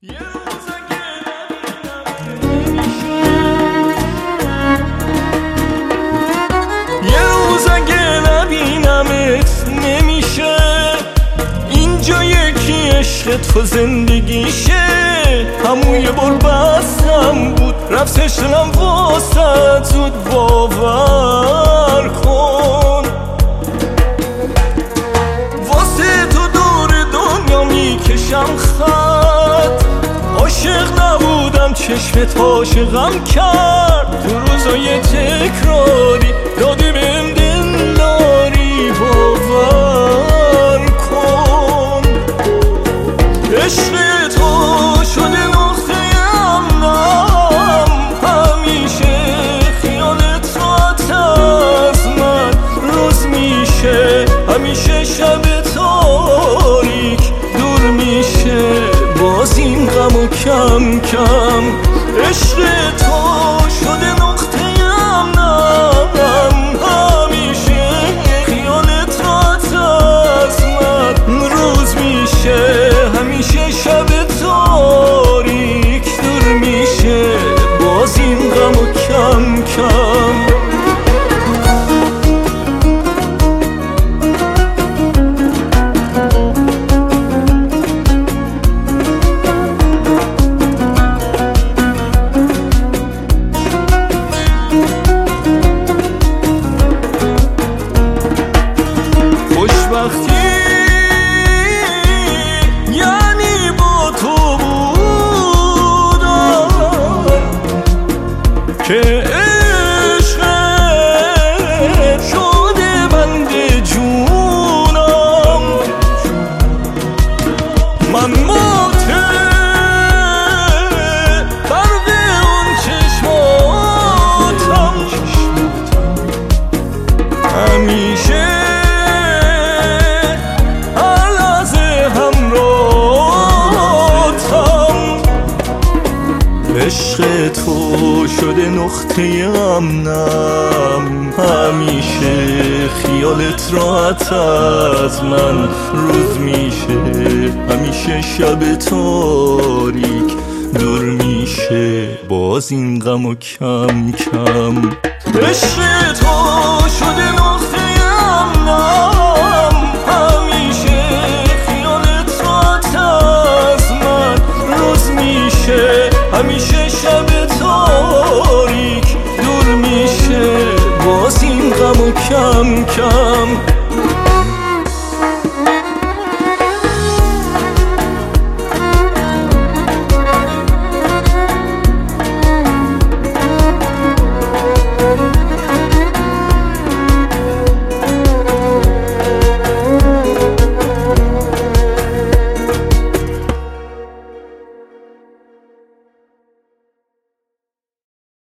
روز اگه نبینمت نمیشه اینجا یکی عشقت و زندگیشه. همون یه بار بستم بود رفتش دلم واسه زود باور کن. واسه تو دور دنیا میکشم خط، عاشق نبودم چشمت عاشقم کرد. تو روزای تکراری دادی بهم دلداری باور کن. عشق تو شده نقطه امنم، همیشه خیالت راحت از من روز میشه، همیشه شب تاریک دور میشه باز این غم و کم کم. عشق تو شده نقطه امنم، همیشه خیالت راحت از من روز میشه، همیشه شب تاریک دور میشه باز این غم و کم کم. خوشبختی یعنی با تو بودم که عشقت شده بند جونم. من ماته برق اون چشماتم، همیشه عشق تو شده نقطه امنم، همیشه خیالت راحت از من روز میشه، همیشه شب تاریک دور میشه باز این غم و کم کم. عشق تو شده نقطه امنم، همیشه خیالت راحت از من روز میشه، همیشه شب تاریک دور میشه باز این غم و کم کم.